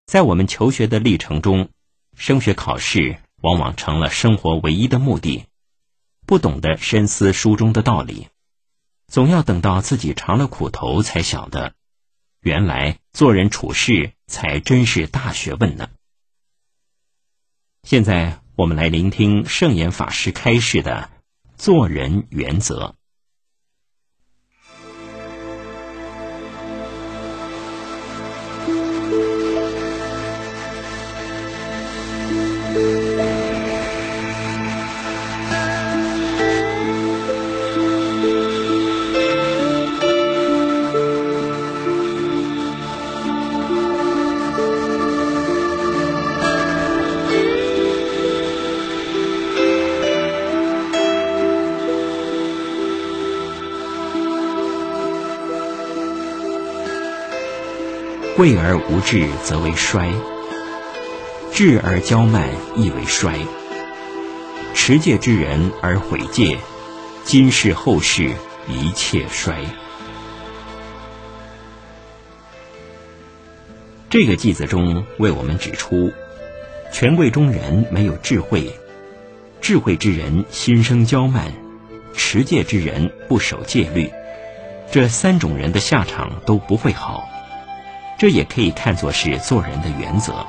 在我们求学的历程中，升学考试往往成了生活唯一的目的，不懂得深思书中的道理，总要等到自己尝了苦头才晓得，原来做人处事才真是大学问呢。现在我们来聆听圣严法师开示的做人原则。贵而无志则为衰，智而骄慢亦为衰。持戒之人而毁戒，今世后世一切衰。这个偈子中为我们指出，权贵中人没有智慧，智慧之人心生骄慢，持戒之人不守戒律，这三种人的下场都不会好。这也可以看作是做人的原则。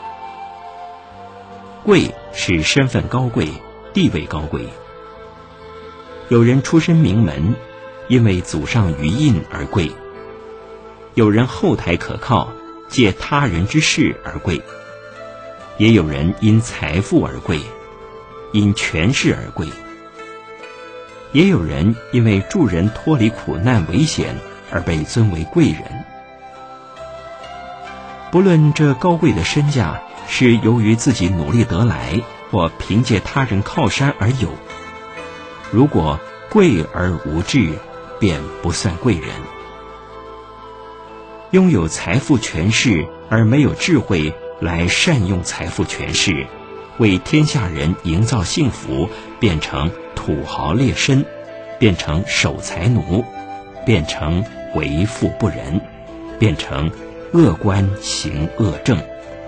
贵是身份高贵，地位高贵。有人出身名门，因为祖上余荫而贵；有人后台可靠，借他人之事而贵；也有人因财富而贵，因权势而贵；也有人因为助人脱离苦难危险而被尊为贵人。不论这高贵的身价是由于自己努力得来，或凭借他人靠山而有，如果贵而无志，便不算贵人。拥有财富权势而没有智慧来善用财富权势，为天下人营造幸福，变成土豪劣绅，变成守财奴，变成为富不仁，变成恶官行恶政。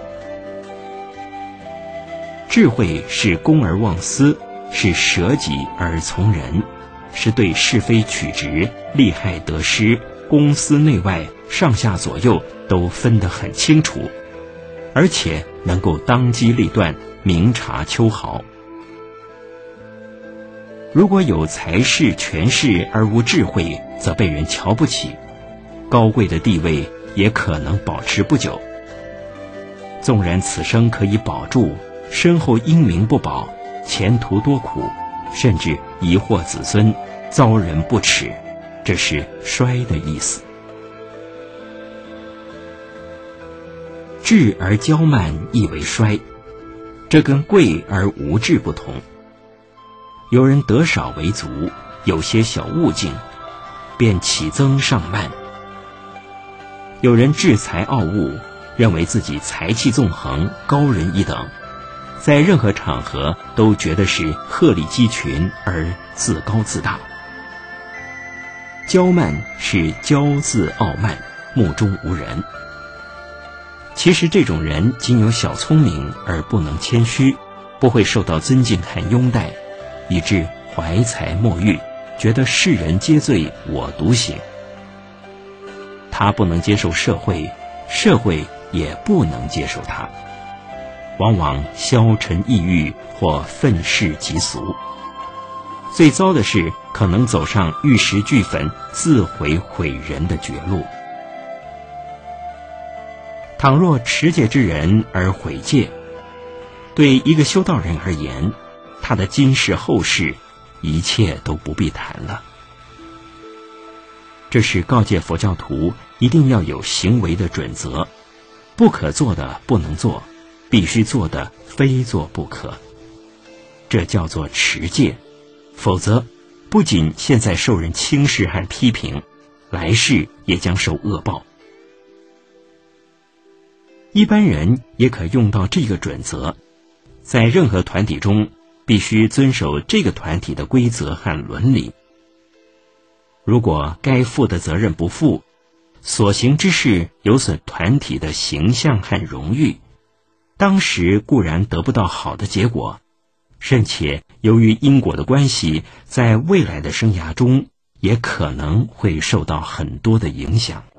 智慧是公而忘私，是舍己而从人，是对是非曲直、利害得失、公私内外、上下左右都分得很清楚，而且能够当机立断，明察秋毫。如果有财势权势而无智慧，则被人瞧不起，高贵的地位也可能保持不久。纵然此生可以保住，身后英名不保，前途多苦，甚至遗祸子孙，遭人不齿，这是衰的意思。智而骄慢亦为衰，这跟贵而无志不同。有人得少为足，有些小悟境，便起增上慢；有人志才傲物，认为自己才气纵横，高人一等，在任何场合都觉得是鹤立鸡群而自高自大。骄慢是骄自傲慢，目中无人。其实这种人仅有小聪明而不能谦虚，不会受到尊敬和拥戴，以致怀才莫遇，觉得世人皆醉我独醒。他不能接受社会，社会也不能接受他，往往消沉抑郁或愤世嫉俗。最糟的是，可能走上玉石俱焚、自毁毁人的绝路。倘若持戒之人而毁戒，对一个修道人而言，他的今世后世一切都不必谈了。这是告诫佛教徒一定要有行为的准则，不可做的不能做，必须做的非做不可。这叫做持戒，否则不仅现在受人轻视和批评，来世也将受恶报。一般人也可用到这个准则，在任何团体中必须遵守这个团体的规则和伦理。如果该负的责任不负， 所行之事有损团体的形象和荣誉，当时固然得不到好的结果，甚且由于因果的关系，在未来的生涯中也可能会受到很多的影响。